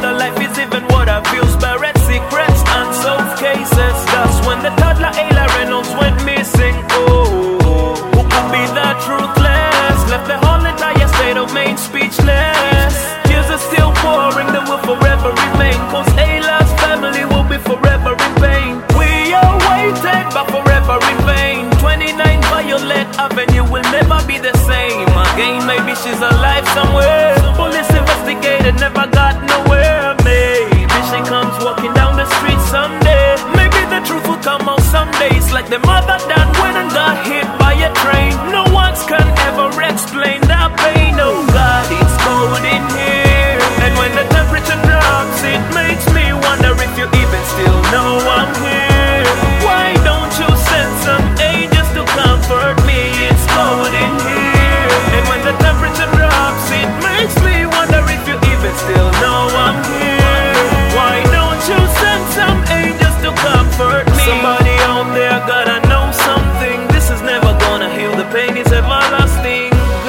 the life is even what I feels. Buried secrets, unsolved cases. That's when the toddler Ayla Reynolds went missing. Oh, who could be that ruthless? Left the whole entire state of Maine speechless. Tears are still pouring, they will forever remain. Cause Ayla's family will be forever in pain. We are waiting, but forever in vain. 29 Violet Avenue will never be the same again. Maybe she's alive somewhere. Police investigated, never got nowhere. Maybe she comes walking down the street someday. Maybe the truth will come out someday. It's like the mother that went and got hit by a train. No one can ever explain that pain. Oh God, it's cold in here. And when the temperature drops, it makes me wonder if you even still know I'm here. Why don't you send some angels to comfort me? It's cold in here. And when the temperature drops, it makes me wonder if you even still know I'm here. Why don't you send some angels to comfort me? Somebody out there gotta know something. This is never gonna heal, the pain is everlasting.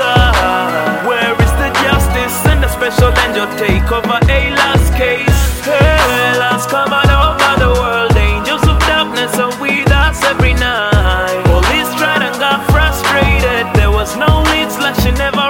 God, where is the justice? Send a special angel, take over Ayla's case. Ayla's come out over the world. Angels of darkness are with us every night. Police tried and got frustrated. There was no leads, like she never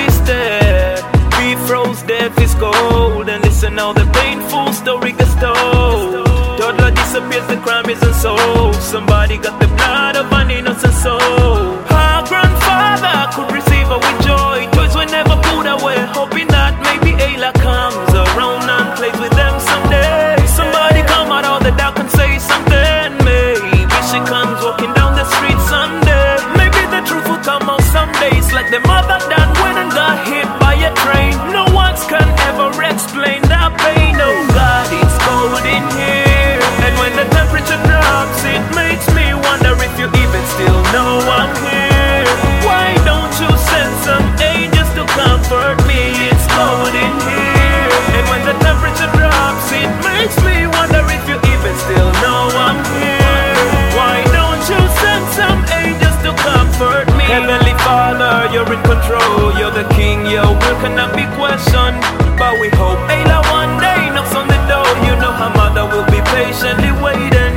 existed. We froze, death is cold. And listen now, the painful story gets told. Toddler disappears, the crime isn't solved. Somebody got the blood of an innocent soul. Her grandfather could receive her with joy. Toys were never put away, hoping that maybe Ayla comes around and plays with them someday. Somebody come out of the dark and say something. Maybe she comes walking down the street someday. Maybe the truth will come out someday. It's like the mother that went and got hit by a train. No one can ever explain that pain. Oh God, it's cold in here. And when the temperature drops, it makes me wonder if you even still know I'm here. Why don't you send some angels to comfort me? It's cold in here. And when the temperature drops, it makes me wonder if you even still know I'm here. Why don't you send some angels to comfort me? Heavenly Father, you're in control. You're the king, your will cannot be questioned. But we hope Ayla one day knocks on the door. You know her mother will be patiently waiting.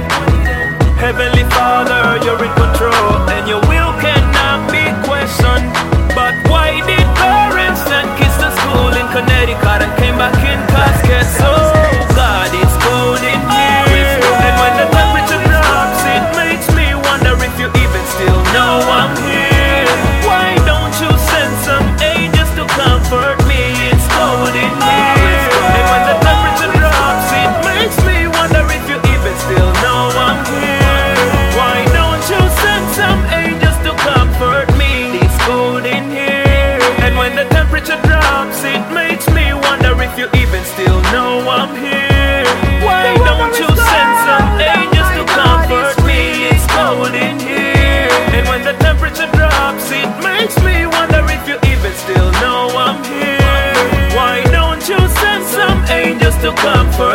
Heavenly Father, you're in control, and your will cannot be questioned. But why did parents send kids to school in Connecticut and came back in caskets? Oh God, it's cold in here. And when the temperature drops, it makes me wonder if you even still know I'm here. Why don't you send some angels to comfort me? It's cold in here. And when the temperature drops, it makes me wonder if you even still know I'm here. Why don't you send some angels to comfort me? It's cold in here. And when the temperature drops, it makes me wonder if you even still know I'm here. Why don't you send some angels to comfort me? It's cold in here. And when the temperature drops, it makes me wonder if you even still know I'm here. Why don't you send some angels to comfort